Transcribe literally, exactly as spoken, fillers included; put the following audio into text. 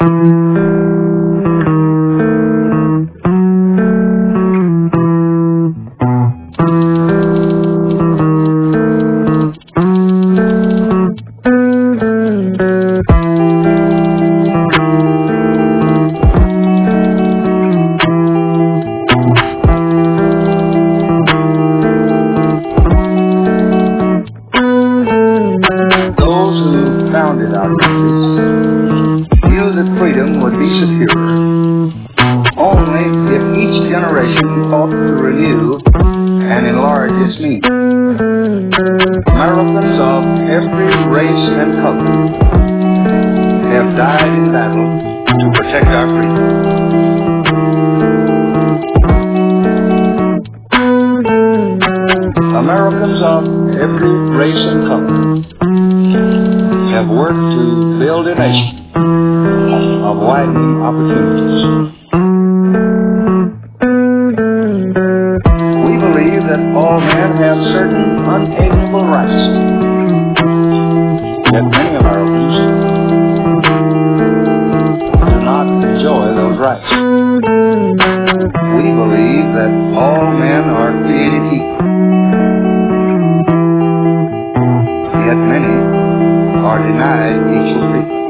Founded our country knew that freedom would be secure only if each generation thought to renew and enlarge its meaning. Americans of every race and color have died in battle to protect our freedom. Americans of every race and color have worked to build a nation of widening opportunities. We believe that all men have certain unalienable rights, yet many Americans do not enjoy those rights. We believe that all men are created equal, yet many are denied equal treatment.